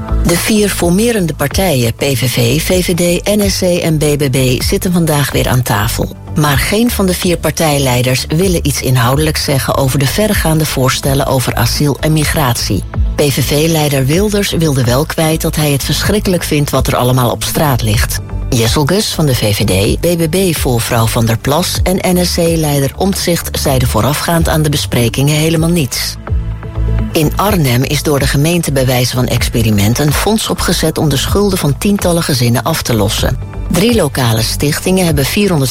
De 4 formerende partijen, PVV, VVD, NSC en BBB, zitten vandaag weer aan tafel. Maar geen van de 4 partijleiders willen iets inhoudelijks zeggen over de verregaande voorstellen over asiel en migratie. PVV-leider Wilders wilde wel kwijt dat hij het verschrikkelijk vindt wat er allemaal op straat ligt. Jesselgus van de VVD, BBB-voorvrouw Van der Plas en NSC-leider Omtzigt zeiden voorafgaand aan de besprekingen helemaal niets. In Arnhem is door de gemeente bij wijze van experiment een fonds opgezet om de schulden van tientallen gezinnen af te lossen. 3 lokale stichtingen hebben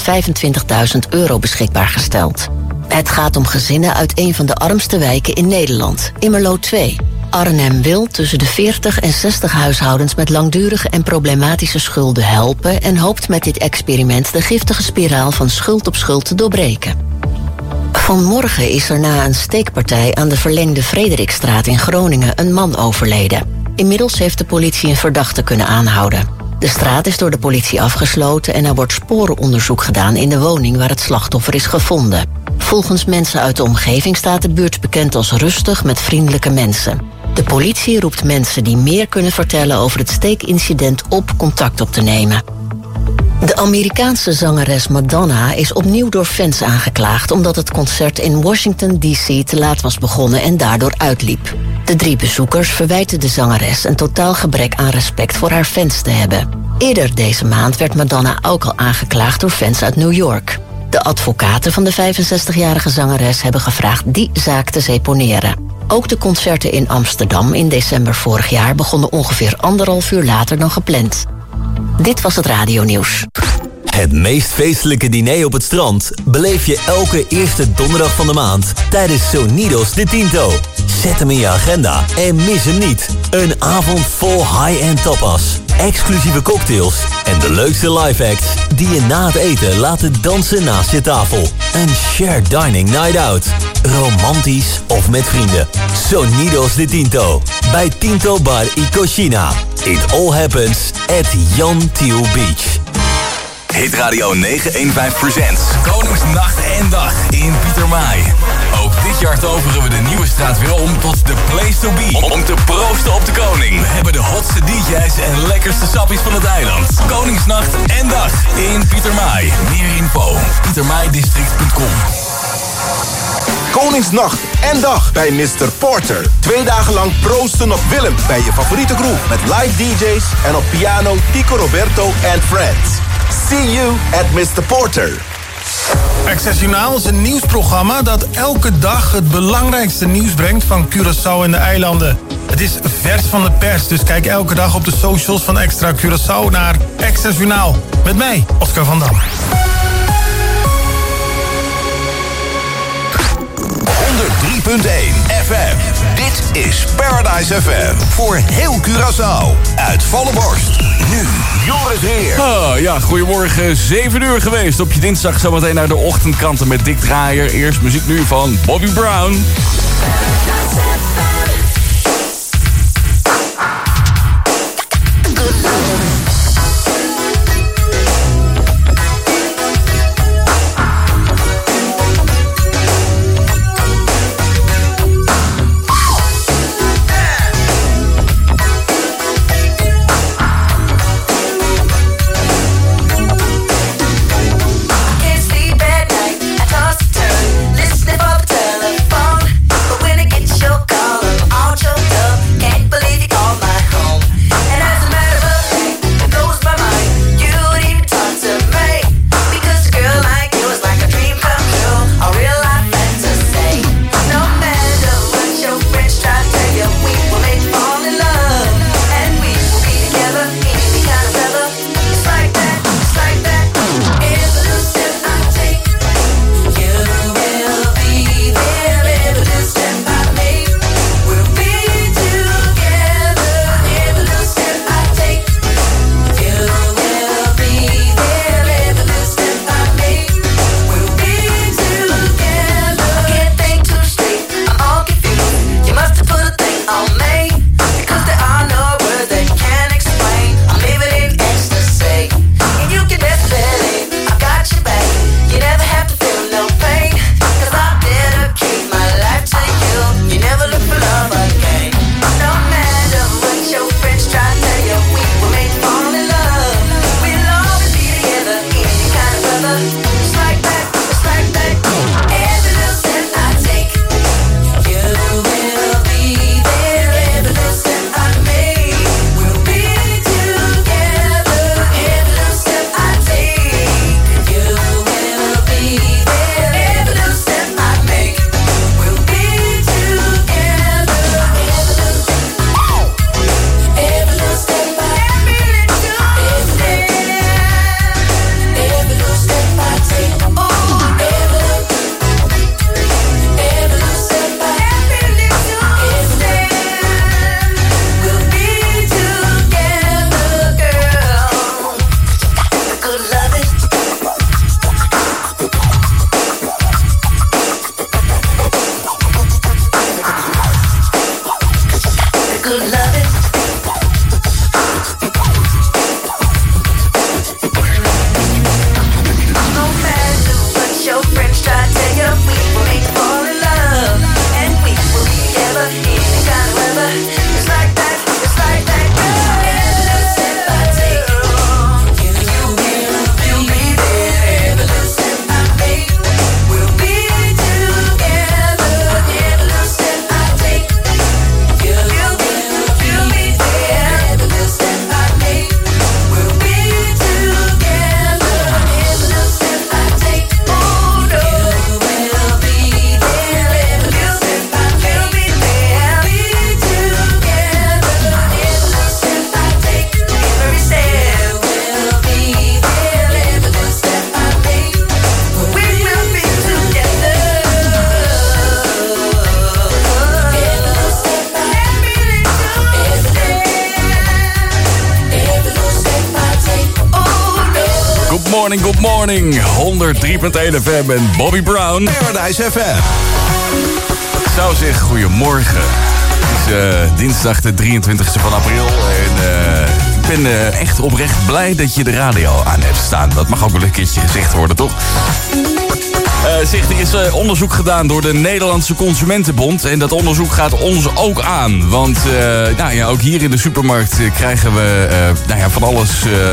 €425.000 beschikbaar gesteld. Het gaat om gezinnen uit een van de armste wijken in Nederland, Immerlo 2. Arnhem wil tussen de 40 en 60 huishoudens met langdurige en problematische schulden helpen en hoopt met dit experiment de giftige spiraal van schuld op schuld te doorbreken. Vanmorgen is er na een steekpartij aan de verlengde Frederikstraat in Groningen een man overleden. Inmiddels heeft de politie een verdachte kunnen aanhouden. De straat is door de politie afgesloten en er wordt sporenonderzoek gedaan in de woning waar het slachtoffer is gevonden. Volgens mensen uit de omgeving staat de buurt bekend als rustig met vriendelijke mensen. De politie roept mensen die meer kunnen vertellen over het steekincident op contact op te nemen. De Amerikaanse zangeres Madonna is opnieuw door fans aangeklaagd omdat het concert in Washington D.C. te laat was begonnen en daardoor uitliep. De 3 bezoekers verwijten de zangeres een totaal gebrek aan respect voor haar fans te hebben. Eerder deze maand werd Madonna ook al aangeklaagd door fans uit New York. De advocaten van de 65-jarige zangeres hebben gevraagd die zaak te seponeren. Ook de concerten in Amsterdam in december vorig jaar begonnen ongeveer 1,5 uur later dan gepland. Dit was het radionieuws. Het meest feestelijke diner op het strand beleef je elke eerste donderdag van de maand tijdens Sonidos de Tinto. Zet hem in je agenda en mis hem niet. Een avond vol high-end tapas, exclusieve cocktails en de leukste live acts die je na het eten laten dansen naast je tafel. Een shared dining night out. Romantisch of met vrienden. Sonidos de Tinto. Bij Tinto Bar y Cocina. It all happens at Jan Thiel Beach. Hit Radio 915 presents Koningsnacht en Dag in Pietermaai. Ook dit jaar toveren we de nieuwe straat weer om tot de place to be. Om te proosten op de koning. We hebben de hotste DJ's en lekkerste sappies van het eiland. Koningsnacht en Dag in Pietermaai. Meer info pietermaaidistrict.com. Koningsnacht en Dag bij Mr. Porter. 2 dagen lang proosten op Willem bij je favoriete groep. Met live DJ's en op piano Tico Roberto and Friends. See you at Mr. Porter. Access Journaal is een nieuwsprogramma dat elke dag het belangrijkste nieuws brengt van Curaçao en de eilanden. Het is vers van de pers, dus kijk elke dag op de socials van Extra Curaçao naar Access Journaal. Met mij, Oscar van Dam. 103.1 FM. Dit is Paradise FM. Voor heel Curaçao. Uit volle borst. Nu Joris Heer. Ja, goedemorgen. 7 uur geweest op je dinsdag. Zometeen naar de ochtendkranten met Dick Draaier. Eerst muziek nu van Bobby Brown. Listening for the telephone, but when it gets your call. good morning. 103.1 FM en Bobby Brown. Paradise FM. Ik zou zeggen, goedemorgen. Het is dinsdag de 23e van april. En ik ben echt oprecht blij dat je de radio aan hebt staan. Dat mag ook wel een keertje gezegd worden, toch? Er is onderzoek gedaan door de Nederlandse Consumentenbond. En dat onderzoek gaat ons ook aan. Want ook hier in de supermarkt krijgen we van alles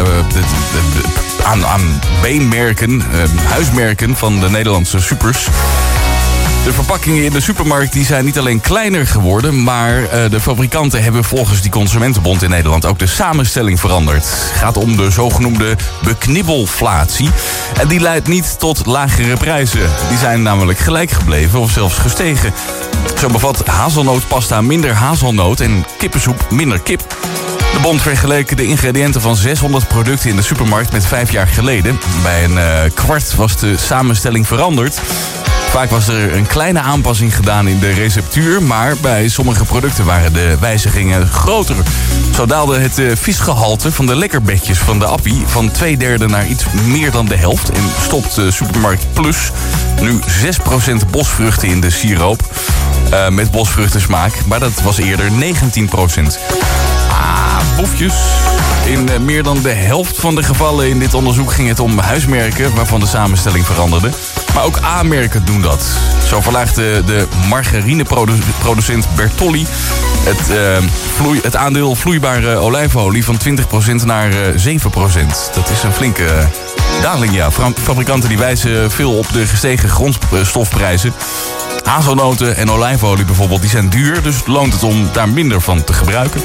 aan beenmerken, huismerken van de Nederlandse supers. De verpakkingen in de supermarkt die zijn niet alleen kleiner geworden, maar de fabrikanten hebben volgens die Consumentenbond in Nederland ook de samenstelling veranderd. Het gaat om de zogenoemde beknibbelflatie. En die leidt niet tot lagere prijzen. Die zijn namelijk gelijk gebleven of zelfs gestegen. Zo bevat hazelnootpasta minder hazelnoot en kippensoep minder kip. De bond vergeleken de ingrediënten van 600 producten in de supermarkt met 5 jaar geleden. Bij een kwart was de samenstelling veranderd. Vaak was er een kleine aanpassing gedaan in de receptuur, maar bij sommige producten waren de wijzigingen groter. Zo daalde het visgehalte van de lekkerbedjes van de Appie van 2/3 naar iets meer dan de helft. En stopt Supermarkt Plus nu 6% bosvruchten in de siroop met bosvruchtensmaak, maar dat was eerder 19%. Boefjes. In meer dan de helft van de gevallen in dit onderzoek ging het om huismerken waarvan de samenstelling veranderde. Maar ook A-merken doen dat. Zo verlaagde de margarineproducent Bertolli het aandeel vloeibare olijfolie van 20% naar 7%. Dat is een flinke daling, ja. Fabrikanten die wijzen veel op de gestegen grondstofprijzen. Hazelnoten en olijfolie bijvoorbeeld, die zijn duur, dus loont het om daar minder van te gebruiken.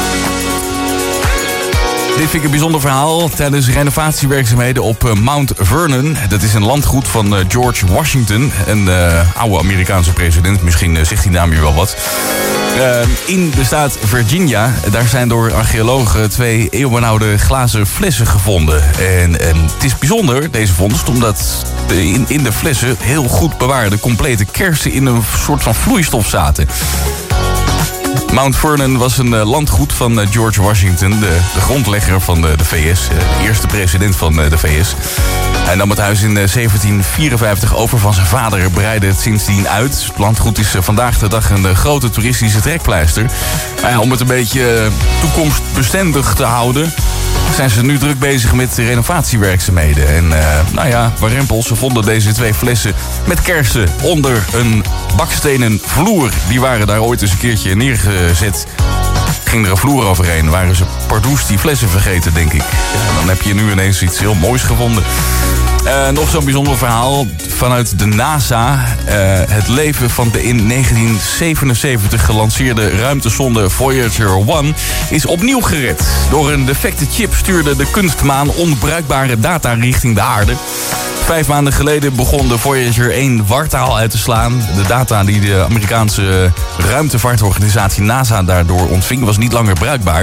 Dit vind ik een bijzonder verhaal. Tijdens renovatiewerkzaamheden op Mount Vernon. Dat is een landgoed van George Washington. Een oude Amerikaanse president. Misschien zegt die naam hier wel wat. In de staat Virginia. Daar zijn door archeologen 2 eeuwenoude glazen flessen gevonden. En het is bijzonder, deze vondst, omdat in de flessen heel goed bewaarde complete kersen in een soort van vloeistof zaten. Mount Vernon was een landgoed van George Washington, de grondlegger van de VS, de eerste president van de VS. Hij nam het huis in 1754 over van zijn vader, breidde het sindsdien uit. Het landgoed is vandaag de dag een grote toeristische trekpleister. Maar ja, om het een beetje toekomstbestendig te houden, zijn ze nu druk bezig met renovatiewerkzaamheden. En warempels, ze vonden deze 2 flessen met kersen onder een bakstenen vloer. Die waren daar ooit eens een keertje neergezet. Ging er een vloer overheen, waren ze pardoes die flessen vergeten, denk ik. Ja, dan heb je nu ineens iets heel moois gevonden. Nog zo'n bijzonder verhaal vanuit de NASA. Het leven van de in 1977 gelanceerde ruimtesonde Voyager 1 is opnieuw gered. Door een defecte chip stuurde de kunstmaan onbruikbare data richting de aarde. 5 maanden geleden begon de Voyager 1 wartaal uit te slaan. De data die de Amerikaanse ruimtevaartorganisatie NASA daardoor ontving was niet langer bruikbaar.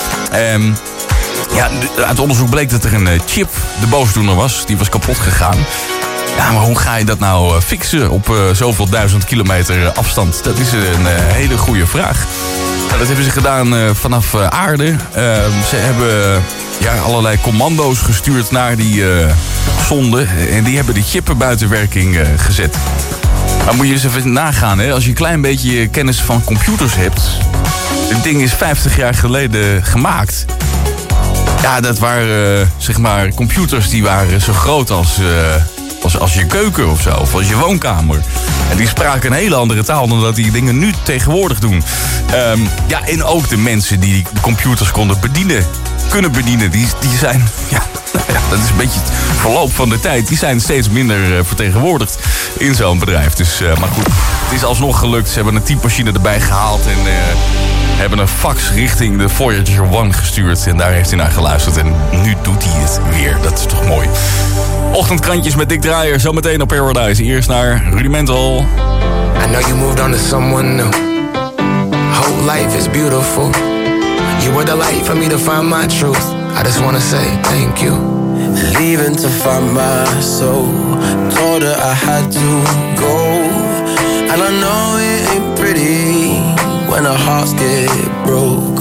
Uit onderzoek bleek dat er een chip de boosdoener was. Die was kapot gegaan. Ja, maar hoe ga je dat nou fixen op zoveel 1000 kilometer afstand? Dat is een hele goede vraag. Nou, dat hebben ze gedaan vanaf aarde. Ze hebben allerlei commando's gestuurd naar die zonde. En die hebben die chippen buiten werking gezet. Maar moet je eens even nagaan, hè? Als je een klein beetje kennis van computers hebt. Dit ding is 50 jaar geleden gemaakt. Ja, dat waren computers die waren zo groot als je keuken of zo, of als je woonkamer. En die spraken een hele andere taal dan dat die dingen nu tegenwoordig doen. En ook de mensen die computers kunnen bedienen, die zijn... dat is een beetje het verloop van de tijd. Die zijn steeds minder vertegenwoordigd in zo'n bedrijf. Dus, maar goed, het is alsnog gelukt. Ze hebben een typemachine erbij gehaald en hebben een fax richting de Voyager 1 gestuurd. En daar heeft hij naar geluisterd. En nu doet hij het weer. Dat is toch mooi. Ochtendkrantjes met Dick Draaier. Zometeen op Paradise. Eerst naar Rudimental. I know you moved on to someone new. Whole life is beautiful. You were the light for me to find my truth. I just wanna say thank you. Leaving to find my soul. Told her I had to go. And I know it ain't pretty when our hearts get broke.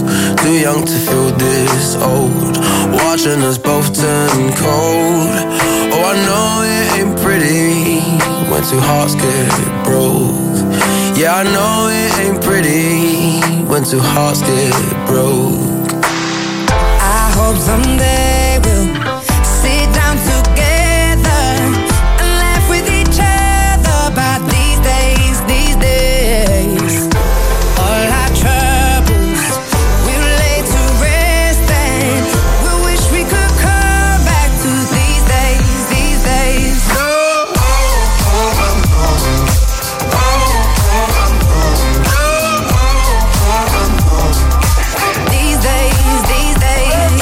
too young to feel this old. Watching us both turn cold. Oh, I know it ain't pretty when two hearts get broke. Yeah, I know it ain't pretty when two hearts get broke. I hope someday we'll sit down together and laugh with each other about these days, these days. All our troubles we'll lay to rest and we wish we could come back to these days, these days. These days, these days.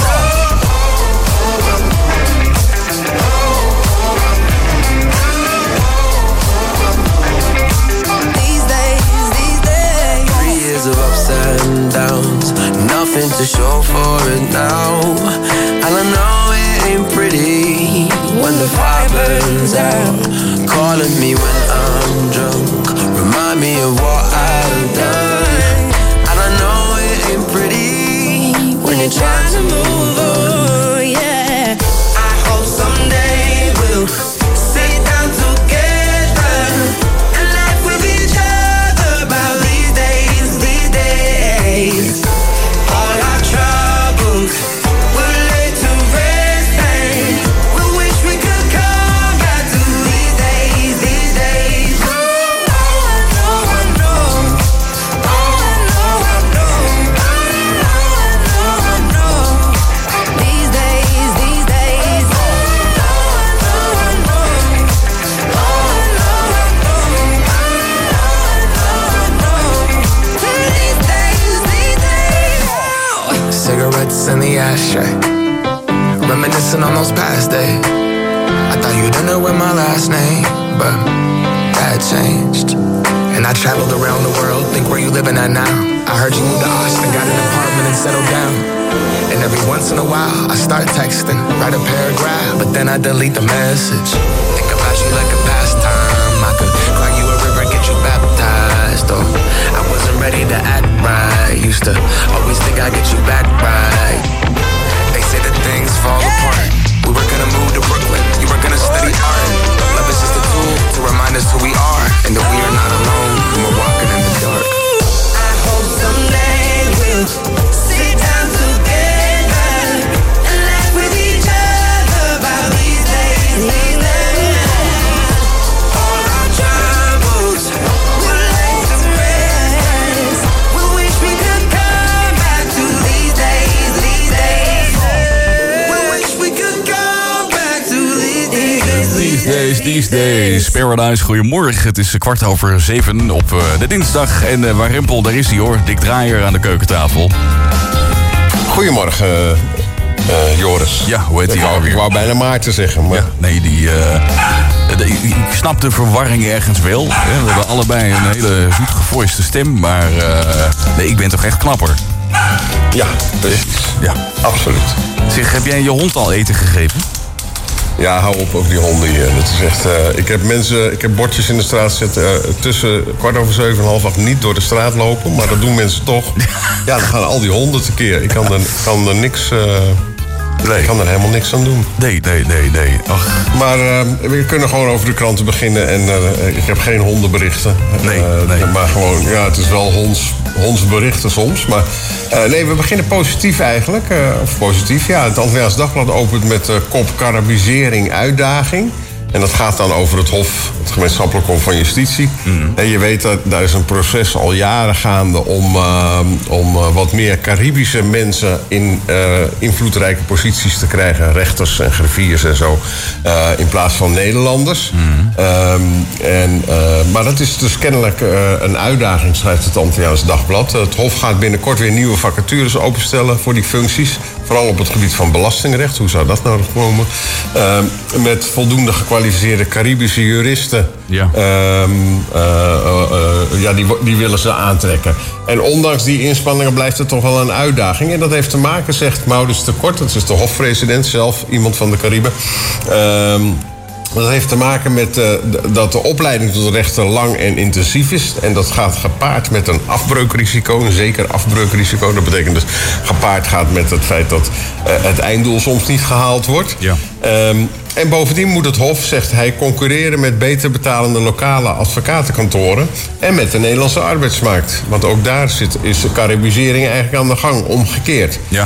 These days, these days. 3 years of ups and downs, nothing to show for it now. And I know it ain't pretty when the fire burns out. Calling me when I'm drunk, remind me of what I've done. And I know it ain't pretty when you're trying to move on, yeah. I hope someday we'll sit down together and laugh with each other about these days, these days. All our troubles we'll lay to rest and we wish we could come back to these days, these days. Oh, I know, I know. Oh, I know, I know. Oh, I know, I know. These days, these days. Oh, I know, I know. Oh, I know, I know. Oh, I know, I know. These days, these days. Cigarettes in the ashtray, reminiscing on those past days. I thought you didn't know my last name, but that changed. And I traveled around the world, think where you living at now. I heard you moved to Austin, got an apartment and settled down. And every once in a while, I start texting, write a paragraph, but then I delete the message. Think about you like a pastime. I could cry you a river, get you baptized. Oh, I wasn't ready to act right. Used to always think I'd get you back right. They say that things fall apart. We were gonna move to Brooklyn, you were gonna study art. Love is just a tool to remind us who we are, and that we are not alone when we're walking in the dark. I hope someday we'll sit down together and laugh with each other about these days, these days. All our troubles we'll lay to rest. We wish we could come back to these days, these days. We wish we could come back to these days, These days. Paradise, goedemorgen. Het is 7:15 op de dinsdag. En waar Rempel, daar is hij hoor. Dick Draaier aan de keukentafel. Goedemorgen, Joris. Ja, hoe heet hij alweer? Ik wou bijna Maarten zeggen, maar... Ja, nee, ik snap de verwarring ergens wel. We hebben allebei een hele zoet gevoiste stem. Maar nee, ik ben toch echt knapper. Ja, precies. Ja, absoluut. Zeg, heb jij je hond al eten gegeven? Ja, hou op, ook die honden hier. Dat is echt, ik heb bordjes in de straat zetten. Tussen 7:15 niet door de straat lopen. Maar dat doen mensen toch. Ja, dan gaan al die honden tekeer. Ik kan er niks... Nee. Ik kan er helemaal niks aan doen. Nee. Ach. Maar we kunnen gewoon over de kranten beginnen. En ik heb geen hondenberichten. Nee. Maar gewoon, ja, het is wel hondsberichten soms. Maar nee, we beginnen positief eigenlijk. Of positief, ja. Het Antilliaans Dagblad opent met kop Carabisering uitdaging. En dat gaat dan over het Hof, het Gemeenschappelijk Hof van Justitie. En je weet dat daar is een proces al jaren gaande om wat meer Caribische mensen in invloedrijke posities te krijgen. Rechters en griffiers en zo. In plaats van Nederlanders. Maar dat is dus kennelijk een uitdaging, schrijft het Antilliaans Dagblad. Het Hof gaat binnenkort weer nieuwe vacatures openstellen voor die functies. Vooral op het gebied van belastingrecht. Hoe zou dat nou komen? Met voldoende gekwalificeerde Caribische juristen. Ja. Die willen ze aantrekken. En ondanks die inspanningen blijft het toch wel een uitdaging. En dat heeft te maken, zegt Maurits de Kort, dat is de hofpresident zelf, iemand van de Cariben. Dat heeft te maken met dat de opleiding tot rechter lang en intensief is. En dat gaat gepaard met een afbreukrisico, een zeker afbreukrisico. Dat betekent dus gepaard gaat met het feit dat het einddoel soms niet gehaald wordt. Ja. En bovendien moet het Hof, zegt hij, concurreren met beter betalende lokale advocatenkantoren en met de Nederlandse arbeidsmarkt. Want ook daar is de Caribisering eigenlijk aan de gang, omgekeerd. Ja.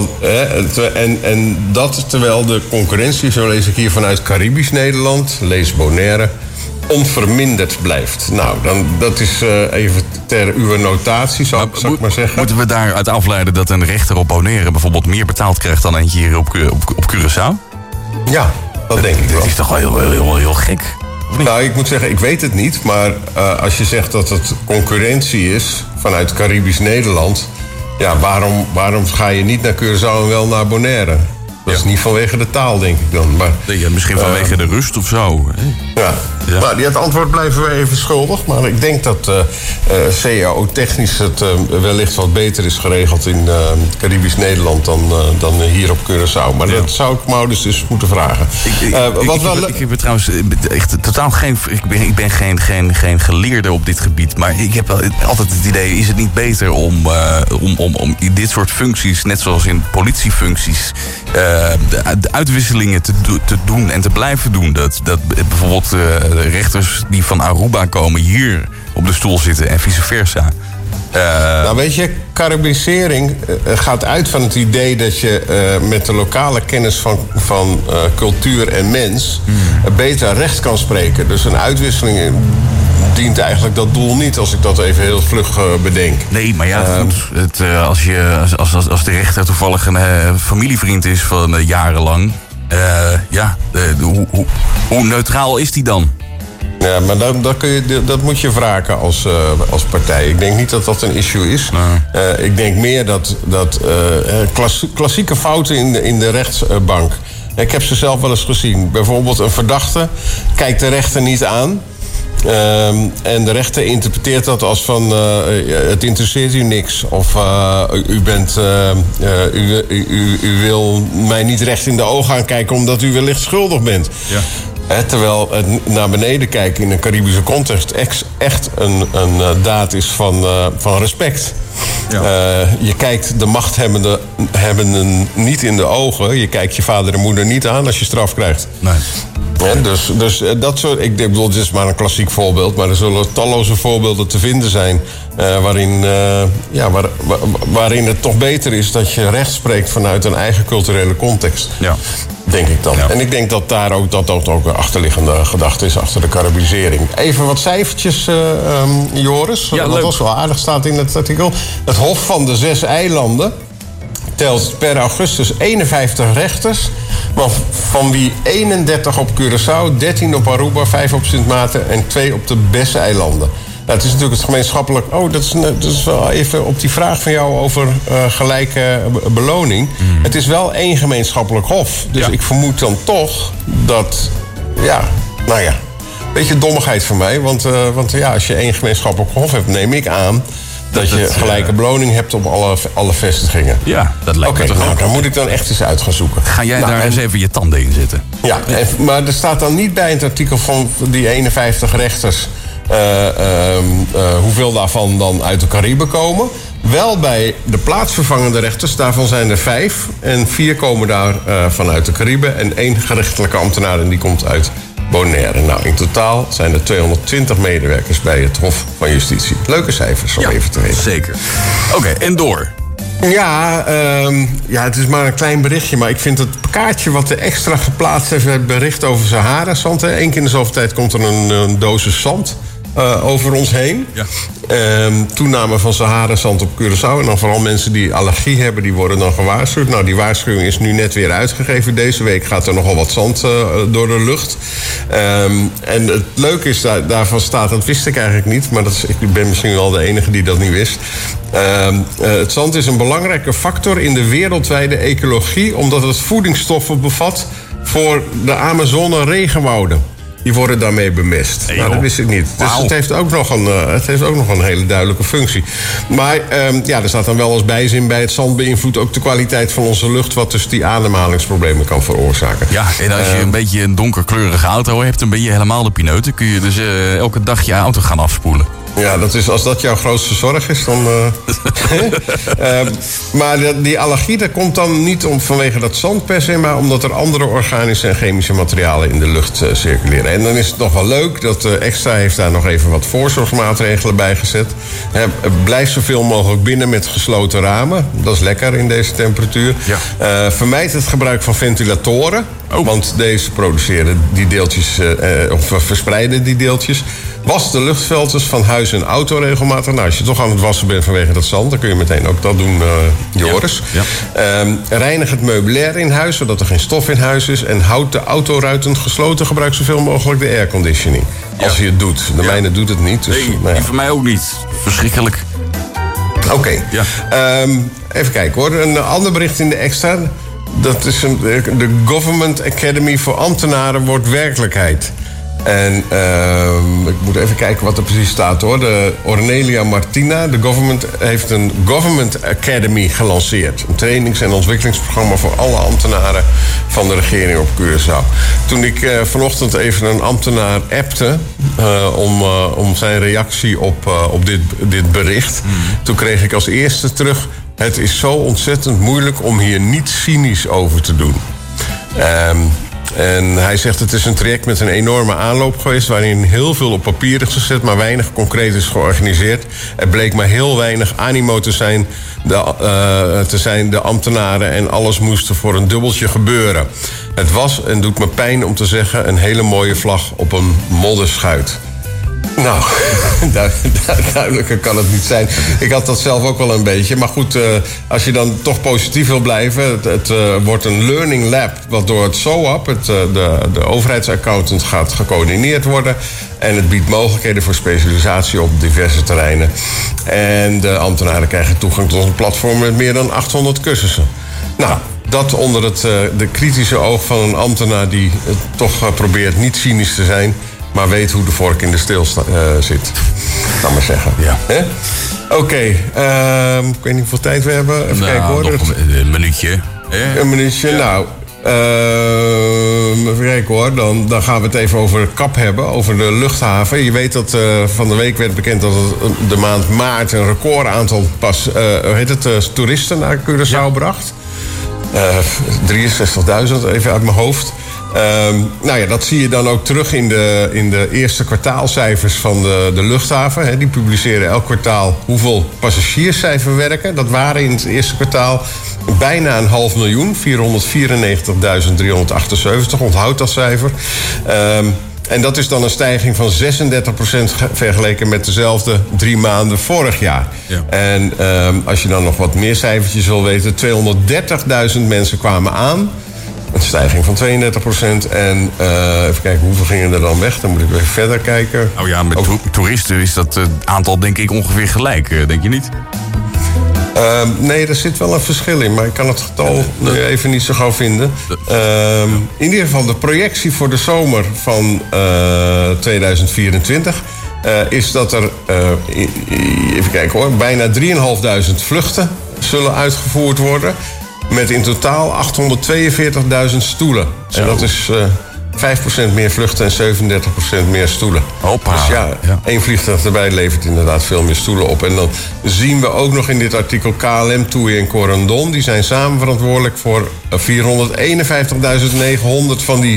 Terwijl de concurrentie, zo lees ik hier vanuit Caribisch Nederland, lees Bonaire, onverminderd blijft. Nou, dat is even ter uw notatie, zou ik maar zeggen. Moeten we daaruit afleiden dat een rechter op Bonaire bijvoorbeeld meer betaald krijgt dan eentje hier op Curaçao? Ja, dat denk ik wel. Dat is toch wel heel gek? Nou, ik moet zeggen, ik weet het niet. Maar als je zegt dat het concurrentie is vanuit Caribisch Nederland, ja, waarom ga je niet naar Curaçao en wel naar Bonaire? Dat is niet vanwege de taal, denk ik dan. Maar, misschien vanwege de rust of zo. Ja. Maar het antwoord blijven we even schuldig. Maar ik denk dat CAO-technisch het wellicht wat beter is geregeld in Caribisch Nederland dan hier op Curaçao. Maar dat zou ik Maurits dus moeten vragen. Ik ben trouwens echt totaal geen... Ik ben geen geleerde op dit gebied. Maar ik heb altijd het idee, is het niet beter om in dit soort functies, net zoals in politiefuncties, de uitwisselingen te doen en te blijven doen. Dat bijvoorbeeld de rechters die van Aruba komen hier op de stoel zitten en vice versa. Nou weet je, Caribisering gaat uit van het idee dat je met de lokale kennis van cultuur en mens beter recht kan spreken. Dus een uitwisseling dient eigenlijk dat doel niet, als ik dat even heel vlug bedenk. Nee, maar ja, goed. Als de rechter toevallig een familievriend is van jarenlang, hoe neutraal is die dan? Ja, maar dat moet je wraken als partij. Ik denk niet dat dat een issue is. Nee. Ik denk meer dat klassieke fouten in de rechtsbank. Ik heb ze zelf wel eens gezien. Bijvoorbeeld een verdachte kijkt de rechter niet aan. En de rechter interpreteert dat als van het interesseert u niks. Of u wil mij niet recht in de ogen aankijken omdat u wellicht schuldig bent. Ja. Terwijl het naar beneden kijken in een Caribische context echt een daad is van respect. Ja. Je kijkt de machthebbenden niet in de ogen. Je kijkt je vader en moeder niet aan als je straf krijgt. Nee. Ja, dus dat soort... Ik bedoel, dit is maar een klassiek voorbeeld, maar er zullen talloze voorbeelden te vinden zijn waarin het toch beter is dat je recht spreekt vanuit een eigen culturele context. Ja. Denk ik dan. Ja. En ik denk dat daar ook een achterliggende gedachte is achter de Caribisering. Even wat cijfertjes, Joris. Ja, wat was wel aardig staat in het artikel. Het Hof van de 6 eilanden telt per augustus 51 rechters, van wie 31 op Curaçao, 13 op Aruba, 5 op Sint Maarten en 2 op de Besseneilanden. Nou, het is natuurlijk het gemeenschappelijk... dat is wel even op die vraag van jou over gelijke beloning. Het is wel 1 gemeenschappelijk hof. Dus ik vermoed dan toch dat... een beetje dommigheid van mij. Want als je 1 gemeenschappelijk hof hebt, neem ik aan dat je gelijke beloning hebt op alle vestigingen. Ja, dat lijkt me toch ook. Dan moet ik dan echt eens uit gaan zoeken. Ga jij daar eens even je tanden in zetten? Ja, maar er staat dan niet bij in het artikel van die 51 rechters hoeveel daarvan dan uit de Cariben komen. Wel bij de plaatsvervangende rechters, daarvan zijn er 5. En 4 komen daar vanuit de Cariben. En 1 gerechtelijke ambtenaar en die komt uit Bonaire. Nou, in totaal zijn er 220 medewerkers bij het Hof van Justitie. Leuke cijfers, om even te weten. Zeker. Oké, en door. Ja, het is maar een klein berichtje. Maar ik vind het kaartje wat er extra geplaatst heeft bij het bericht over Sahara-zand. 1 keer in de zoveel tijd komt er een dosis zand over ons heen. Ja. Toename van Sahara-zand op Curaçao. En dan vooral mensen die allergie hebben, die worden dan gewaarschuwd. Nou, die waarschuwing is nu net weer uitgegeven. Deze week gaat er nogal wat zand door de lucht. En het leuke is, daarvan staat, dat wist ik eigenlijk niet, maar ik ben misschien wel de enige die dat niet wist. Het zand is een belangrijke factor in de wereldwijde ecologie, omdat het voedingsstoffen bevat voor de Amazone regenwouden. die worden daarmee bemest. Nee, nou, dat wist ik niet. Dus het heeft ook nog een hele duidelijke functie. Maar er staat dan wel als bijzin bij: het zand beïnvloedt ook de kwaliteit van onze lucht, wat dus die ademhalingsproblemen kan veroorzaken. Ja, en als je een beetje een donkerkleurige auto hebt, dan ben je helemaal de pineuten. Kun je dus elke dag je auto gaan afspoelen. Ja, als dat jouw grootste zorg is, dan... maar die allergie, dat komt dan niet vanwege dat zand per se, maar omdat er andere organische en chemische materialen in de lucht circuleren. En dan is het nog wel leuk dat Extra heeft daar nog even wat voorzorgsmaatregelen bij gezet. Blijf zoveel mogelijk binnen met gesloten ramen. Dat is lekker in deze temperatuur. Ja. Vermijd het gebruik van ventilatoren. Want deze produceren die deeltjes, of verspreiden die deeltjes. Was de luchtfilters van huis en auto regelmatig. Nou, als je toch aan het wassen bent vanwege dat zand, dan kun je meteen ook dat doen, Joris. Ja. Reinig het meubilair in huis, zodat er geen stof in huis is. En houd de autoruiten gesloten. Gebruik zoveel mogelijk de airconditioning. Als je het doet. De mijne doet het niet. Dus, nee, die van mij ook niet. Verschrikkelijk. Oké. Ja. Even kijken hoor. Een ander bericht in de Extra. Dat is de Government Academy voor ambtenaren wordt werkelijkheid. En ik moet even kijken wat er precies staat hoor. De Ornelia Martina, de government, heeft een Government Academy gelanceerd. Een trainings- en ontwikkelingsprogramma voor alle ambtenaren van de regering op Curaçao. Toen ik vanochtend even een ambtenaar appte om zijn reactie op dit bericht. Toen kreeg ik als eerste terug: het is zo ontzettend moeilijk om hier niet cynisch over te doen. En hij zegt: het is een traject met een enorme aanloop geweest, waarin heel veel op papier is gezet, maar weinig concreet is georganiseerd. Er bleek maar heel weinig animo te zijn, de ambtenaren, en alles moest er voor een dubbeltje gebeuren. Het was, en doet me pijn om te zeggen, een hele mooie vlag op een modderschuit. Nou, duidelijker kan het niet zijn. Ik had dat zelf ook wel een beetje. Maar goed, als je dan toch positief wil blijven... Het wordt een learning lab wat door het SOAP, de overheidsaccountant, gaat gecoördineerd worden. En het biedt mogelijkheden voor specialisatie op diverse terreinen. En de ambtenaren krijgen toegang tot een platform met meer dan 800 cursussen. Nou, dat onder de kritische oog van een ambtenaar die toch probeert niet cynisch te zijn, maar weet hoe de vork in de steel zit. Laat maar zeggen. Ja. Oké, ik weet niet hoeveel tijd we hebben. Even kijken hoor. Nog een minuutje. Een minuutje, ja. Nou. Even kijken hoor. Dan gaan we het even over KAP hebben. Over de luchthaven. Je weet dat van de week werd bekend dat het de maand maart een record aantal toeristen naar Curaçao bracht. 63.000, even uit mijn hoofd. Nou ja, dat zie je dan ook terug in de eerste kwartaalcijfers van de luchthaven. Die publiceren elk kwartaal hoeveel passagiers zij verwerken. Dat waren in het eerste kwartaal bijna 500.000, 494.378. Onthoud dat cijfer. En dat is dan een stijging van 36% vergeleken met dezelfde 3 maanden vorig jaar. Ja. En als je dan nog wat meer cijfertjes wil weten, 230.000 mensen kwamen aan. Een stijging van 32%. En even kijken, hoeveel gingen er dan weg? Dan moet ik weer verder kijken. Nou ja, met toeristen is dat aantal denk ik ongeveer gelijk, denk je niet? Nee, er zit wel een verschil in, maar ik kan het getal nu even niet zo gauw vinden. In ieder geval, de projectie voor de zomer van 2024 is dat er, even kijken hoor, bijna 3.500 vluchten zullen uitgevoerd worden. Met in totaal 842.000 stoelen. Zo. En dat is 5% meer vluchten en 37% meer stoelen. Hoppa. Dus ja, 1 vliegtuig erbij levert inderdaad veel meer stoelen op. En dan zien we ook nog in dit artikel KLM, TUI en Corendon. Die zijn samen verantwoordelijk voor 451.900 van die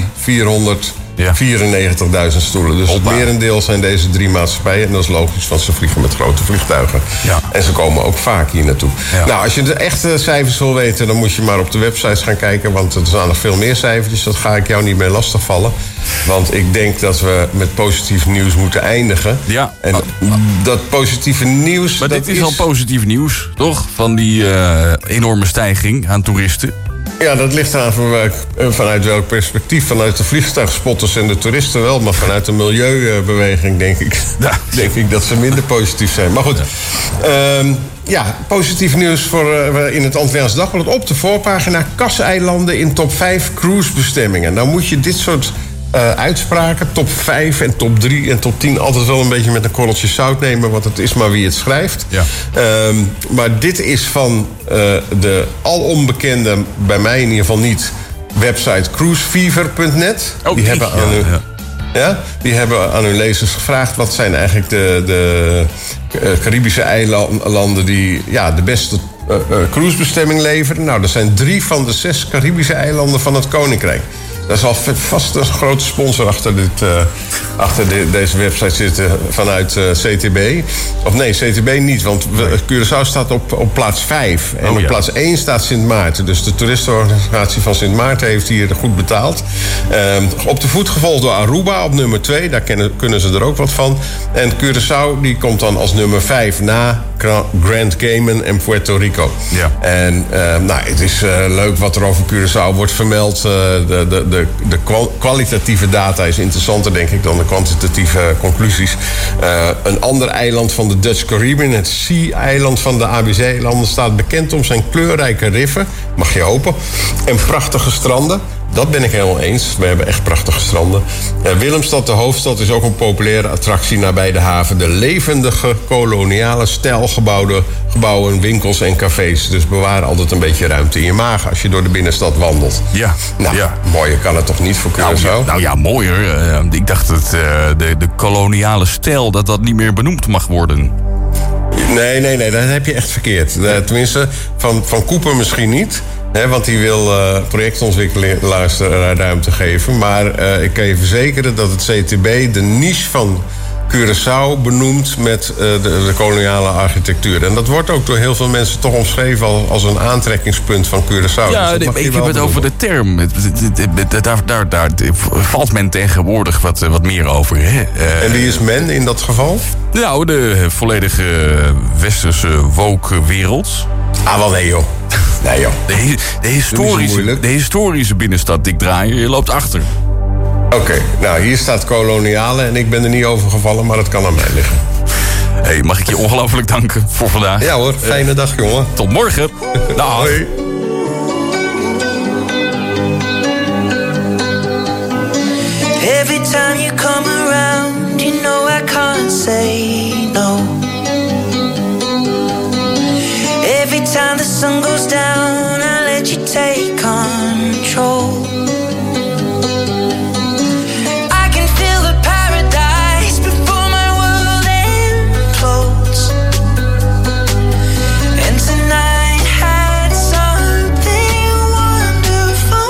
494.000 stoelen. Dus het merendeel zijn deze 3 maatschappijen. En dat is logisch, want ze vliegen met grote vliegtuigen. Ja. En ze komen ook vaak hier naartoe. Ja. Nou, als je de echte cijfers wil weten, dan moet je maar op de websites gaan kijken. Want er zijn nog veel meer cijfertjes. Dat ga ik jou niet meer lastigvallen. Want ik denk dat we met positief nieuws moeten eindigen. Ja. En dat positieve nieuws... Maar dit is al positief nieuws, toch? Van die enorme stijging aan toeristen. Ja, dat ligt aan vanuit welk perspectief. Vanuit de vliegtuigspotters en de toeristen wel. Maar vanuit de milieubeweging denk ik dat ze minder positief zijn. Maar goed, positief nieuws in het Antwerps Dagblad. Op de voorpagina: Kasseilanden in top 5 cruisebestemmingen. Nou moet je dit soort uitspraken. Top 5 en top 3 en top 10 altijd wel een beetje met een korreltje zout nemen, want het is maar wie het schrijft. Ja. Maar dit is van de al onbekende, bij mij in ieder geval niet, website cruisefever.net. Die hebben aan die hebben aan hun lezers gevraagd wat zijn eigenlijk de Caribische eilanden die de beste cruisebestemming leveren. Nou, dat zijn 3 van de 6 Caribische eilanden van het Koninkrijk. Daar zal vast een grote sponsor achter deze website zitten vanuit CTB. Of nee, CTB niet, want Curaçao staat op plaats 5. En op plaats 1 staat Sint Maarten. Dus de toeristenorganisatie van Sint Maarten heeft hier goed betaald. Op de voet gevolgd door Aruba op nummer 2. Daar kunnen ze er ook wat van. En Curaçao die komt dan als nummer 5 na Grand Cayman en Puerto Rico. Ja. En het is leuk wat er over Curaçao wordt vermeld. De kwalitatieve data is interessanter, denk ik, dan de kwantitatieve conclusies. Een ander eiland van de Dutch Caribbean, het Sea-eiland van de ABC-eilanden, staat bekend om zijn kleurrijke riffen, mag je hopen, en prachtige stranden. Dat ben ik helemaal eens. We hebben echt prachtige stranden. Willemstad, de hoofdstad, is ook een populaire attractie nabij de haven. De levendige, koloniale stijlgebouwen, winkels en cafés. Dus bewaar altijd een beetje ruimte in je maag als je door de binnenstad wandelt. Ja. Mooier kan het toch niet voor Curaçao? Nou ja, mooier. Ik dacht dat de koloniale stijl dat niet meer benoemd mag worden. Nee, dat heb je echt verkeerd. Tenminste, van Cooper misschien niet. Want die wil projectontwikkelaars ruimte geven. Maar ik kan je verzekeren dat het CTB de niche van Curaçao benoemt met de koloniale architectuur. En dat wordt ook door heel veel mensen toch omschreven als een aantrekkingspunt van Curaçao. Ja, dus ik heb het over de term. Daar valt men tegenwoordig wat meer over. Hè? En wie is men in dat geval? Nou, de volledige westerse woke wereld. Ah, wel nee joh. Nee joh. De historische binnenstad, Dick Draaier, je loopt achter. Oké, nou hier staat koloniale en ik ben er niet over gevallen, maar het kan aan mij liggen. Hey, mag ik je ongelooflijk danken voor vandaag? Ja hoor, fijne dag jongen. Tot morgen. Dag. Hoi. Every time you come around, you know I can't say no. Every time the sun goes down, I let you take control. I can feel the paradise before my world implodes. And tonight had something wonderful.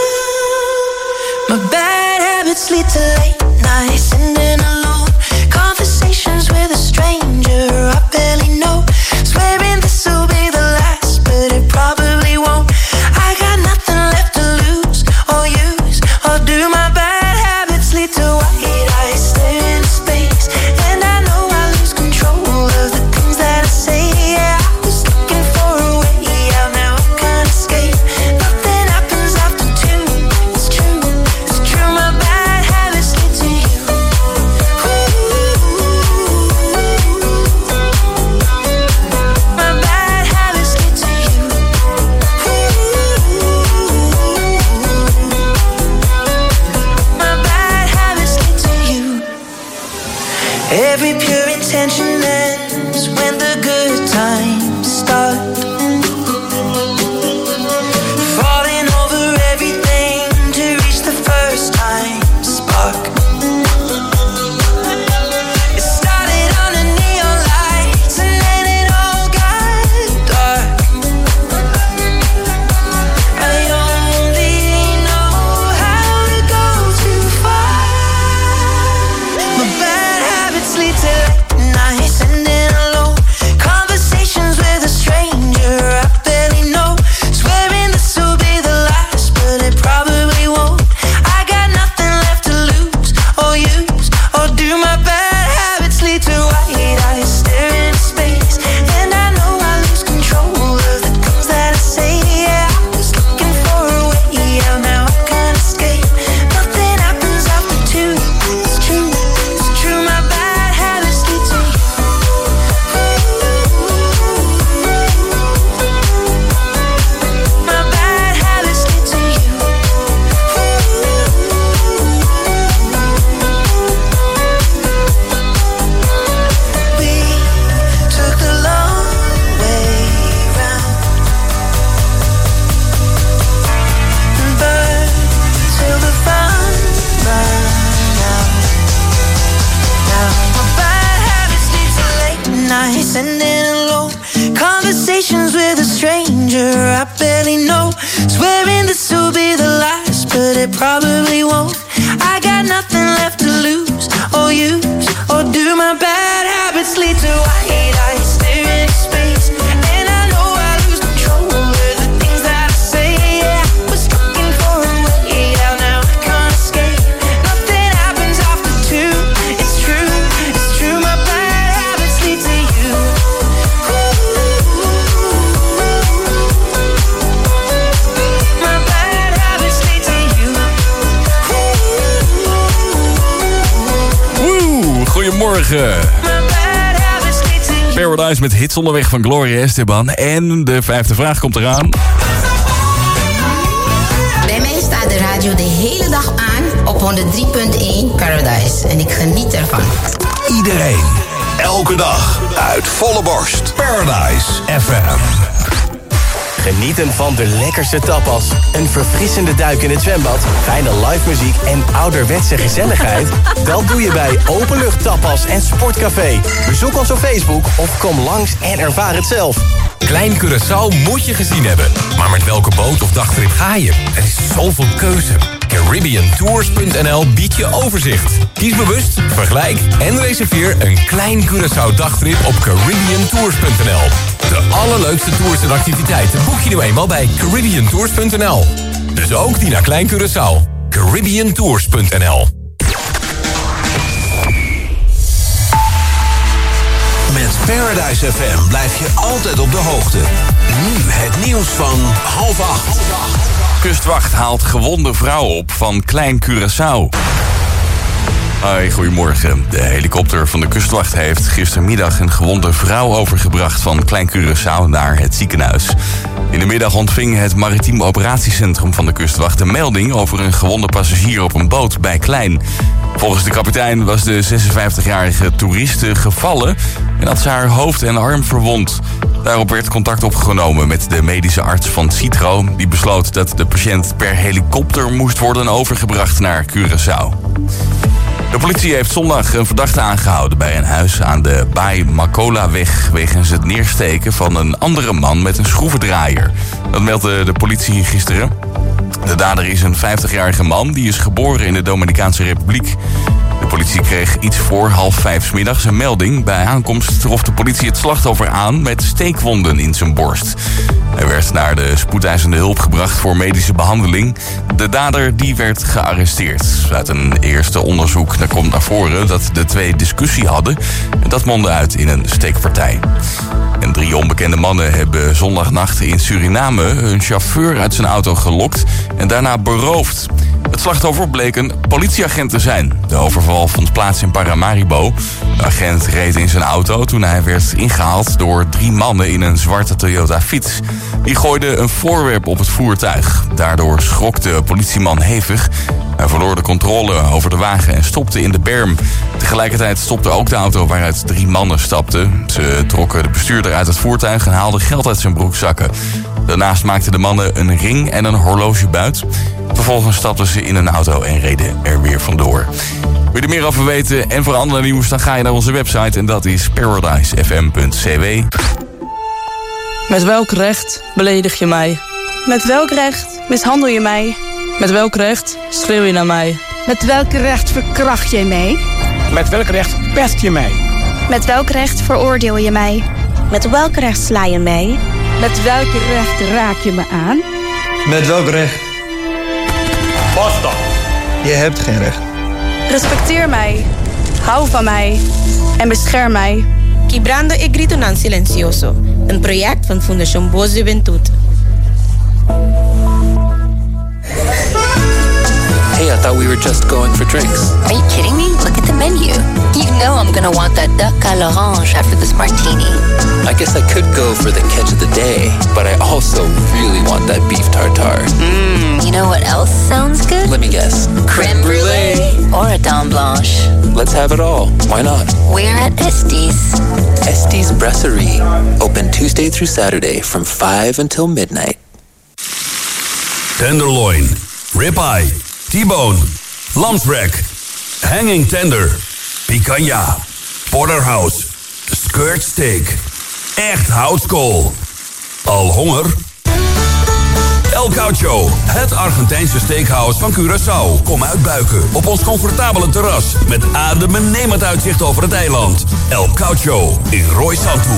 My bad habits lead to late nights and then alone conversations with a stranger I barely know. Swearing this will be the last, but it probably won't. I got nothing left to lose. probably won't. I got nothing left to lose or use, or do my bad habits lead to white eyes staring at space? And I know I lose control over the things that I say. Yeah, I was looking for a way out, now I can't escape. Nothing happens after two. It's true, my bad habits lead to you. My bad habits lead to you. Goedemorgen. Paradise met hits onderweg van Gloria Esteban. En de 5e vraag komt eraan. Bij mij staat de radio de hele dag aan op 103.1 Paradise. En ik geniet ervan. Iedereen, elke dag, uit volle borst. Paradise FM. Genieten van de lekkerste tapas, een verfrissende duik in het zwembad, fijne live muziek en ouderwetse gezelligheid? Dat doe je bij Openlucht Tapas en Sportcafé. Bezoek ons op Facebook of kom langs en ervaar het zelf. Klein Curaçao moet je gezien hebben. Maar met welke boot of dagtrip ga je? Er is zoveel keuze. CaribbeanTours.nl biedt je overzicht. Kies bewust, vergelijk en reserveer een Klein Curaçao dagtrip op CaribbeanTours.nl. De allerleukste tours en activiteiten boek je nu eenmaal bij CaribbeanTours.nl. Dus ook die naar Klein Curaçao. CaribbeanTours.nl. Met Paradise FM blijf je altijd op de hoogte. Nu het nieuws van 7:30. Kustwacht haalt gewonde vrouw op van Klein Curaçao. Hoi, goedemorgen. De helikopter van de kustwacht heeft gistermiddag een gewonde vrouw overgebracht van Klein Curaçao naar het ziekenhuis. In de middag ontving het Maritiem Operatiecentrum van de kustwacht een melding over een gewonde passagier op een boot bij Klein. Volgens de kapitein was de 56-jarige toeriste gevallen en had ze haar hoofd en arm verwond. Daarop werd contact opgenomen met de medische arts van Citro, die besloot dat de patiënt per helikopter moest worden overgebracht naar Curaçao. De politie heeft zondag een verdachte aangehouden bij een huis aan de Baai Makolaweg wegens het neersteken van een andere man met een schroevendraaier. Dat meldde de politie gisteren. De dader is een 50-jarige man die is geboren in de Dominicaanse Republiek. De politie kreeg iets voor 4:30 's middags een melding. Bij aankomst trof de politie het slachtoffer aan met steekwonden in zijn borst. Hij werd naar de spoedeisende hulp gebracht voor medische behandeling. De dader die werd gearresteerd. Uit een eerste onderzoek komt naar voren dat de twee discussie hadden. En dat mondde uit in een steekpartij. En 3 onbekende mannen hebben zondagnacht in Suriname hun chauffeur uit zijn auto gelokt en daarna beroofd. Het slachtoffer bleek een politieagent te zijn. De overval vond plaats in Paramaribo. De agent reed in zijn auto toen hij werd ingehaald door 3 mannen in een zwarte Toyota fiets. Die gooiden een voorwerp op het voertuig. Daardoor schrok de politieman hevig. Hij verloor de controle over de wagen en stopte in de berm. Tegelijkertijd stopte ook de auto waaruit 3 mannen stapten. Ze trokken de bestuurder uit het voertuig en haalden geld uit zijn broekzakken. Daarnaast maakten de mannen een ring en een horlogebuit. Vervolgens stapten ze in een auto en reden er weer vandoor. Wil je er meer over weten en voor andere nieuws, dan ga je naar onze website en dat is paradisefm.cw. Met welk recht beledig je mij? Met welk recht mishandel je mij? Met welk recht schreeuw je naar mij? Met welk recht verkracht je mij? Met welk recht pest je mij? Met welk recht veroordeel je mij? Met welk recht sla je mij? Met welk recht raak je me aan? Met welk recht? Basta. Je hebt geen recht. Respecteer mij, hou van mij en bescherm mij. Quebrando e Grito Non Silencioso, een project van Fundación Voz Juventud. Hey, I thought we were just going for drinks. Are you kidding me? Look at the menu. You know I'm gonna want that duck à l'orange after this martini. I guess I could go for the catch of the day, but I also really want that beef tartare. You know what else sounds good? Let me guess. Crème brulee. Or a dame blanche. Let's have it all. Why not? We're at Estes. Estes Brasserie. Open Tuesday through Saturday from 5 until midnight. Tenderloin, ribeye, T-bone, lamsrack, hanging tender, picanha, porterhouse, skirt steak. Echt houtskool. Al honger? El Caucho, het Argentijnse steakhouse van Curaçao. Kom uitbuiken op ons comfortabele terras met adembenemend uitzicht over het eiland. El Caucho in Roy Santu.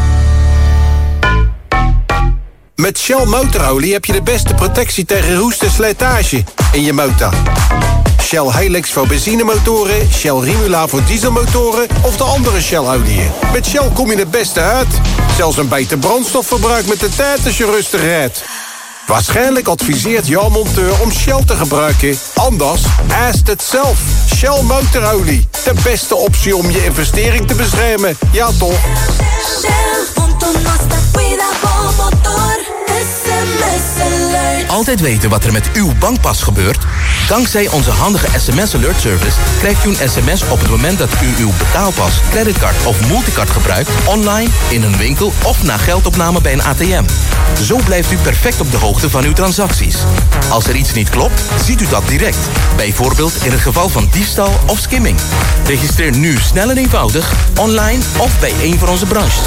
Met Shell motorolie heb je de beste protectie tegen roest en slijtage in je motor. Shell Helix voor benzinemotoren, Shell Rimula voor dieselmotoren of de andere Shell-oliën. Met Shell kom je het beste uit. Zelfs een beter brandstofverbruik met de tijd als je rustig rijdt. Waarschijnlijk adviseert jouw monteur om Shell te gebruiken. Anders, ask het zelf. Shell motorolie. De beste optie om je investering te beschermen. Ja toch? Altijd weten wat er met uw bankpas gebeurt? Dankzij onze handige SMS-alert service krijgt u een sms op het moment dat u uw betaalpas, creditcard of multicard gebruikt, online, in een winkel of na geldopname bij een ATM. Zo blijft u perfect op de hoogte van uw transacties. Als er iets niet klopt, ziet u dat direct. Bijvoorbeeld in het geval van diefstal of skimming. Registreer nu snel en eenvoudig, online of bij een van onze branches.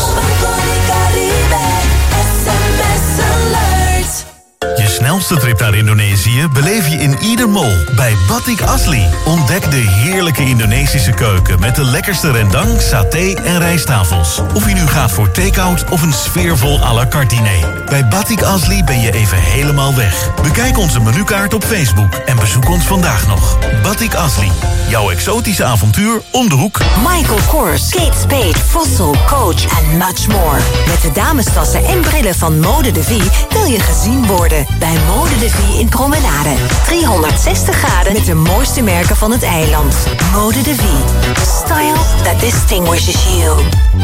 Je snelste trip naar Indonesië beleef je in Ieder Mall bij Batik Asli. Ontdek de heerlijke Indonesische keuken met de lekkerste rendang, saté en rijsttafels. Of je nu gaat voor take-out of een sfeervol à la carte diner. Bij Batik Asli ben je even helemaal weg. Bekijk onze menukaart op Facebook en bezoek ons vandaag nog. Batik Asli, jouw exotische avontuur om de hoek. Michael Kors, Kate Spade, Fossil, Coach en much more. Met de damestassen en brillen van Mode de Vie wil je gezien worden bij Mode de Vie in Promenade. 360 graden met de mooiste merken van het eiland. Mode de Vie. Style that distinguishes you.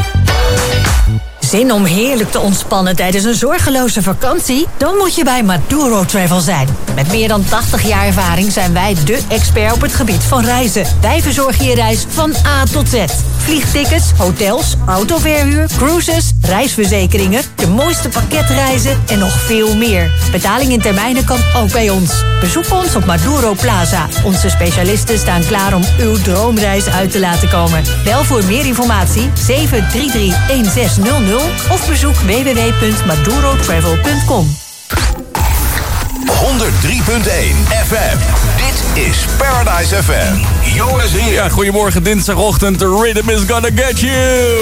Zin om heerlijk te ontspannen tijdens een zorgeloze vakantie? Dan moet je bij Maduro Travel zijn. Met meer dan 80 jaar ervaring zijn wij de expert op het gebied van reizen. Wij verzorgen je reis van A tot Z. Vliegtickets, hotels, autoverhuur, cruises, reisverzekeringen, de mooiste pakketreizen en nog veel meer. Betaling in termijnen kan ook bij ons. Bezoek ons op Maduro Plaza. Onze specialisten staan klaar om uw droomreis uit te laten komen. Bel voor meer informatie 733-1600 of bezoek www.madurotravel.com. 103.1 FM. Dit is Paradise FM. Jonas hier. Ja, goedemorgen, dinsdagochtend. The Rhythm is gonna get you.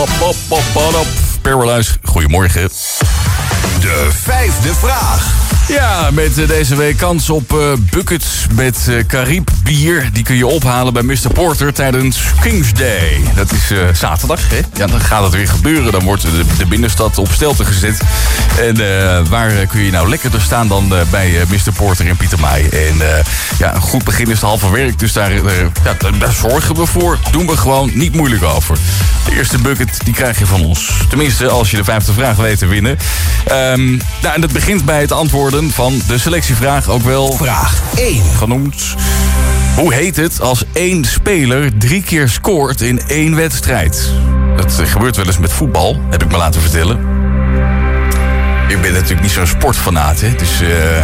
Perwerluis, goedemorgen. De 5e vraag. Ja, met deze week kans op buckets met Carib bier. Die kun je ophalen bij Mr. Porter tijdens King's Day. Dat is zaterdag, hè? Ja, dan gaat het weer gebeuren. Dan wordt de binnenstad op stelte gezet. En waar kun je nou lekkerder staan dan bij Mr. Porter in Pietermaai. En een goed begin is de halve werk. Dus daar zorgen we voor. Doen we gewoon niet moeilijk over. De eerste bucket, die krijg je van ons. Tenminste, als je de 5e vraag weet te winnen. En dat begint bij het antwoorden van de selectievraag, ook wel vraag 1 genoemd. Hoe heet het als 1 speler 3 keer scoort in 1 wedstrijd? Dat gebeurt wel eens met voetbal, heb ik me laten vertellen. Ik ben natuurlijk niet zo'n sportfanaat, hè? Dus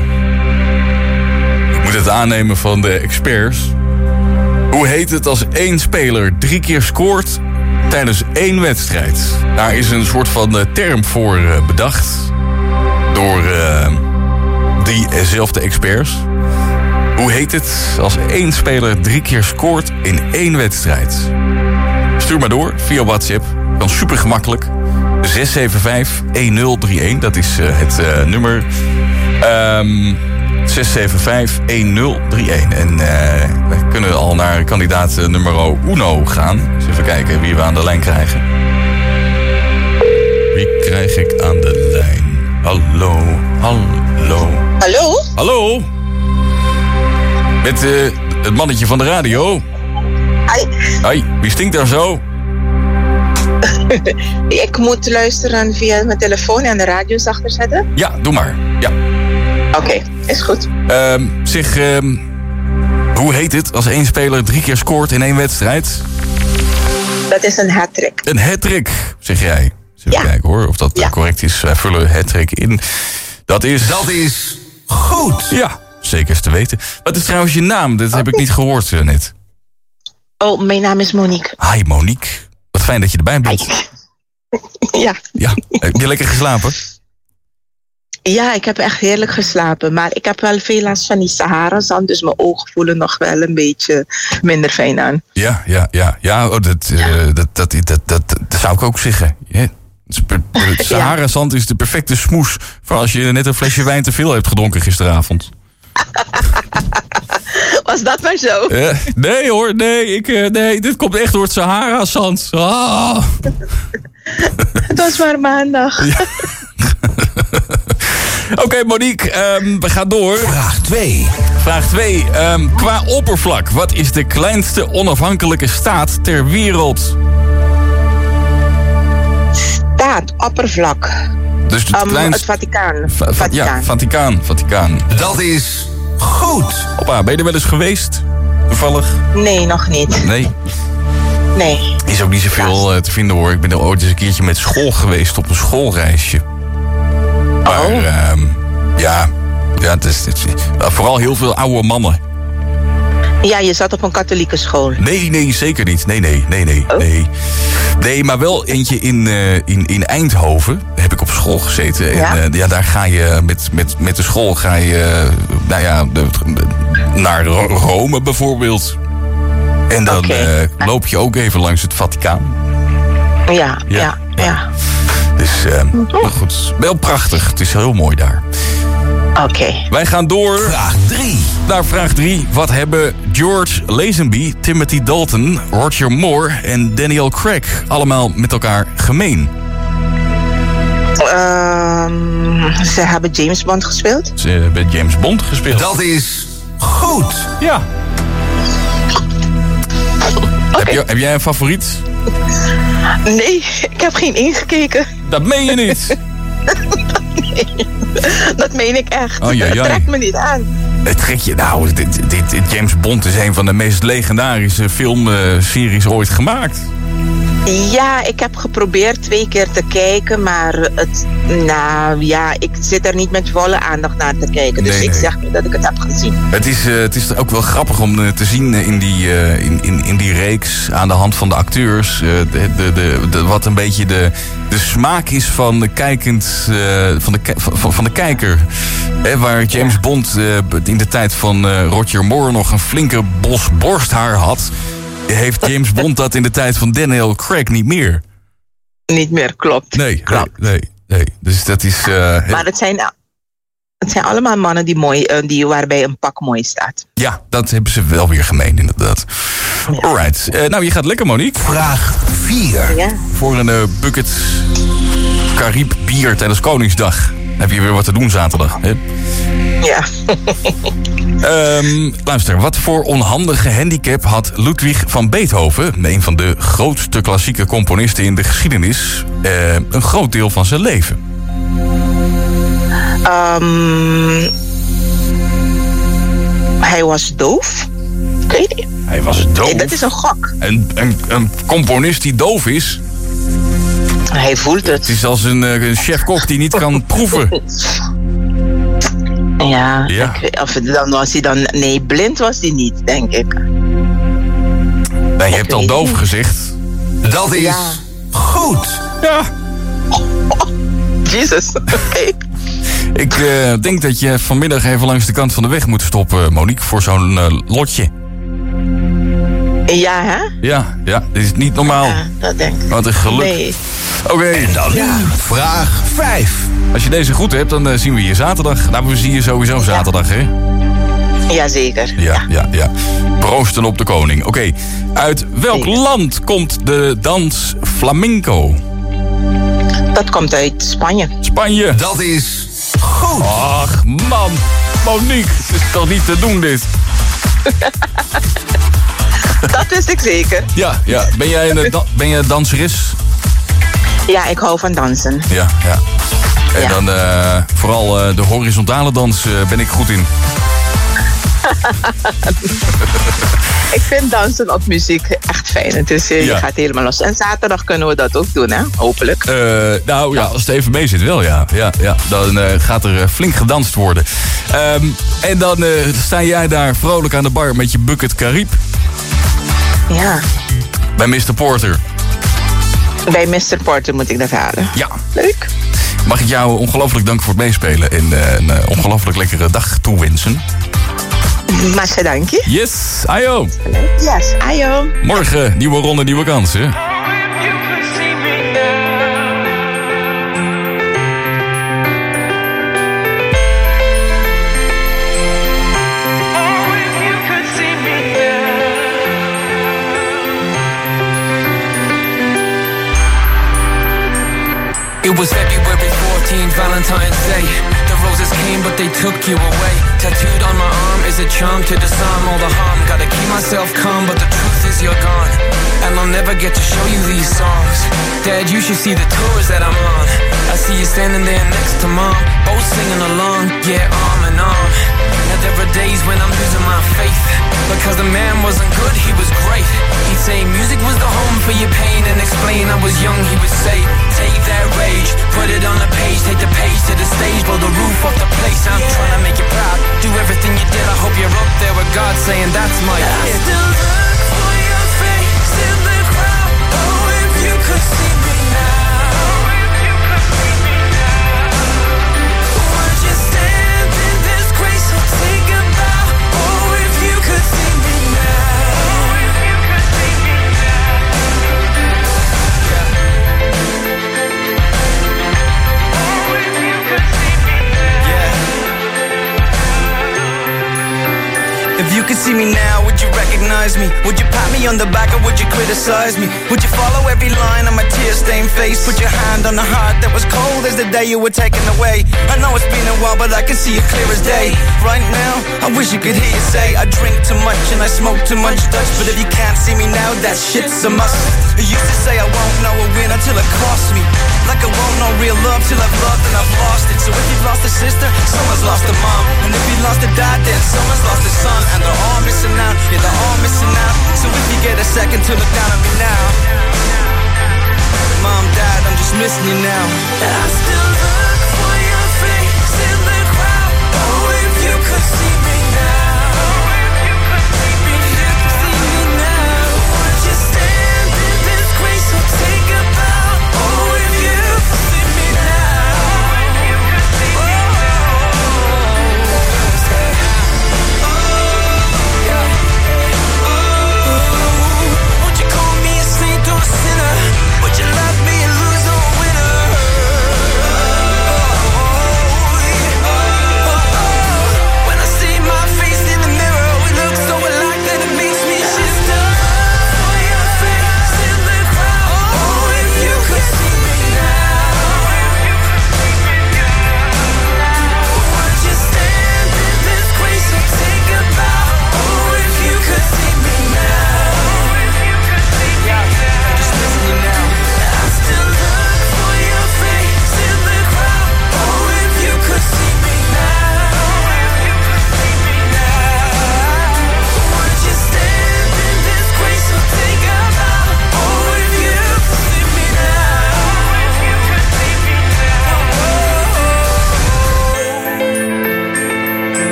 ik moet het aannemen van de experts. Hoe heet het als 1 speler 3 keer scoort tijdens 1 wedstrijd? Daar is een soort van term voor bedacht door diezelfde experts. Hoe heet het als 1 speler 3 keer scoort in 1 wedstrijd? Stuur maar door via WhatsApp. Kan super gemakkelijk. 675-1031, dat is het nummer. 675-1031. En we kunnen al naar kandidaat nummer uno gaan. Dus even kijken wie we aan de lijn krijgen. Wie krijg ik aan de lijn? Hallo. Hallo? Hallo? Met het mannetje van de radio. Hoi, wie stinkt daar zo? Ik moet luisteren via mijn telefoon en de radio zachter zetten? Ja, doe maar. Ja. Oké, is goed. Hoe heet het als 1 speler 3 keer scoort in 1 wedstrijd? Dat is een hat-trick. Een hat-trick, zeg jij. Even kijken hoor, of dat correct is. Wij vullen hat-trick in. Dat is goed. Ja, zeker is te weten. Wat is trouwens je naam? Dat heb ik niet gehoord net. Oh, mijn naam is Monique. Hi Monique. Wat fijn dat je erbij bent. Ja. Heb je lekker geslapen? Ja, ik heb echt heerlijk geslapen. Maar ik heb wel veel last van die Sahara-zand. Dus mijn ogen voelen nog wel een beetje minder fijn aan. Ja. Dat zou ik ook zeggen. Ja. Sahara-zand is de perfecte smoes voor als je net een flesje wijn te veel hebt gedronken gisteravond. Was dat maar zo? Nee hoor, nee, dit komt echt door het Sahara-zand. Ah. Het was maar maandag. Ja. Oké, Monique, we gaan door. Vraag 2. Vraag 2. Qua oppervlak, wat is de kleinste onafhankelijke staat ter wereld? Staat, oppervlak. Dus het kleinste... Het Vaticaan. Ja, Vaticaan. Dat is goed. Hoppa, ben je er wel eens geweest? Toevallig? Nee, nog niet. Nee? Nee. Is ook niet zoveel te vinden hoor. Ik ben er ooit eens een keertje met school geweest op een schoolreisje. Maar het is vooral heel veel oude mannen. Ja, je zat op een katholieke school. Nee, zeker niet. Nee. Nee, maar wel eentje in Eindhoven. Daar heb ik op school gezeten. En daar ga je met de school naar Rome bijvoorbeeld. En dan loop je ook even langs het Vaticaan. Ja. Dus goed, wel prachtig. Het is heel mooi daar. Oké. Wij gaan door. Vraag 3. Naar vraag 3. Wat hebben George Lazenby, Timothy Dalton, Roger Moore en Daniel Craig allemaal met elkaar gemeen? Ze hebben James Bond gespeeld. Ze hebben James Bond gespeeld. Dat is goed. Ja. Okay. Heb jij een favoriet? Nee, ik heb geen ingekeken. Dat meen je niet. Dat meen ik echt. Oh, Het trekt me niet aan. Het trekt je... Nou, dit James Bond is een van de meest legendarische filmseries ooit gemaakt. Ja, ik heb geprobeerd 2 keer te kijken, maar ik zit er niet met volle aandacht naar te kijken. Dus ik zeg niet dat ik het heb gezien. Het is ook wel grappig om te zien in die reeks aan de hand van de acteurs. Wat een beetje de smaak is van de kijker. Waar James Bond in de tijd van Roger Moore nog een flinke bos borsthaar had, heeft James Bond dat in de tijd van Daniel Craig niet meer. niet meer, klopt. Nee. Dus dat is... Maar het zijn allemaal mannen die waarbij een pak mooi staat. Ja, dat hebben ze wel weer gemeen, inderdaad. Ja. Alright. Nou, je gaat lekker, Monique. Vraag 4. Ja. Voor een bucket Caribe bier tijdens Koningsdag. Dan heb je weer wat te doen zaterdag. Hè? Ja. Luister, wat voor onhandige handicap had Ludwig van Beethoven, een van de grootste klassieke componisten in de geschiedenis, een groot deel van zijn leven? Hij was doof? Ik weet niet. Hij was doof? Nee, dat is een gok. Een componist die doof is? Hij voelt het. Het is als een chef-kok die niet kan proeven. Ja. Dan was hij dan... Nee, blind was hij niet, denk ik. Nee, je hebt al doof gezegd. Dat is goed. Ja. Jezus, oké. Ik denk dat je vanmiddag even langs de kant van de weg moet stoppen, Monique, voor zo'n lotje. Ja, hè? Ja, dit is niet normaal. Ja, dat denk ik. Wat een geluk. Nee. Oké, en dan vraag 5. Als je deze goed hebt, dan zien we je zaterdag. Nou, we zien je sowieso zaterdag, hè? Jazeker. Ja. Proosten op de koning. Oké, uit welk land komt de dans flamenco? Dat komt uit Spanje. Spanje. Dat is goed. Ach, man. Monique, het is toch niet te doen, dit? Dat wist ik zeker. Ja. Ben jij danseres? Ja, ik hou van dansen. Ja. En dan vooral de horizontale dans ben ik goed in. Ik vind dansen op muziek echt fijn. Dus je gaat helemaal los. En zaterdag kunnen we dat ook doen, hè? Hopelijk. Als het even mee zit wel, ja. Dan gaat er flink gedanst worden. En dan sta jij daar vrolijk aan de bar met je bucket Caribe. Ja. Bij Mr. Porter. Bij Mr. Porter moet ik dat halen. Ja. Leuk. Mag ik jou ongelooflijk danken voor het meespelen en een ongelooflijk lekkere dag toewensen. Mag je dank je? Yes, ayo. Yes, ayo. Morgen, nieuwe ronde, nieuwe kansen. It was February 14th, Valentine's Day. The roses came, but they took you away. Tattooed on my arm is a charm to disarm all the harm. Gotta keep myself calm, but the truth is you're gone. And I'll never get to show you these songs. Dad, you should see the tours that I'm on. I see you standing there next to Mom, both singing along, yeah, arm in arm. Now there are days when I'm losing my faith, because the man wasn't good, he was great. He'd say music was the home for your pain, and explain I was young, he would say, take that rage, put it on the page, take the page to the stage, blow the roof off the place. I'm trying to make you proud, do everything you did, I hope you're up there with God saying that's my kid. I still look for your face in the crowd, oh if you could see me now. Would you stand in this grace or take a bow, oh if you could see me now. If you could see me now, would you recognize me? Would you pat me on the back or would you criticize me? Would you follow every line on my tear-stained face? Put your hand on the heart that was cold as the day you were taken away. I know it's been a while, but I can see it clear as day. Right now, I wish you could hear you say I drink too much and I smoke too much Dutch. But if you can't see me now, that shit's a must. I used to say I won't know a winner till it costs me. Like I won't know real love till I've loved and I've lost it. So if you've lost a sister, someone's lost a mom. And if you lost a dad, then someone's lost a son. And they're all missing out, yeah, they're all missing out. So if you get a second to look down at me now, Mom, Dad, I'm just missing you now. And I still look for your face in the crowd, oh if you could see me now. Would you love me and lose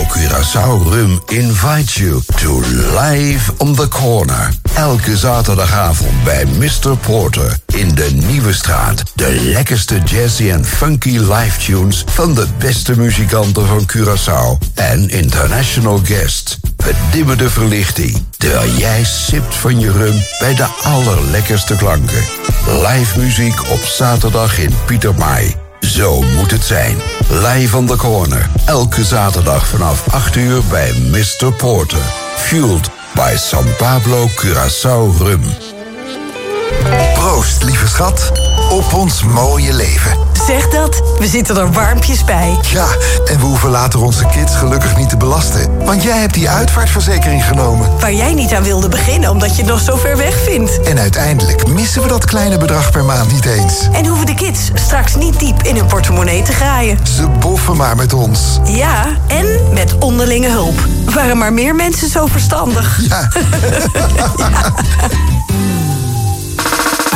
Curaçao Rum invites you to Live on the Corner. Elke zaterdagavond bij Mr. Porter in de Nieuwe Straat. De lekkerste jazzy en funky live tunes van de beste muzikanten van Curaçao. En international guests. Bedimmende verlichting. Terwijl jij sipt van je rum bij de allerlekkerste klanken. Live muziek op zaterdag in Pietermaai. Zo moet het zijn. Live on the Corner. Elke zaterdag vanaf 8 uur bij Mr. Porter. Fueled by San Pablo Curaçao Rum. Proost, lieve schat, op ons mooie leven. Zeg dat, we zitten er warmpjes bij. Ja, en we hoeven later onze kids gelukkig niet te belasten. Want jij hebt die uitvaartverzekering genomen. Waar jij niet aan wilde beginnen, omdat je het nog zo ver weg vindt. En uiteindelijk missen we dat kleine bedrag per maand niet eens. En hoeven de kids straks niet diep in hun portemonnee te graaien. Ze boffen maar met ons. Ja, en met onderlinge hulp. Waren maar meer mensen zo verstandig. Ja. Ja.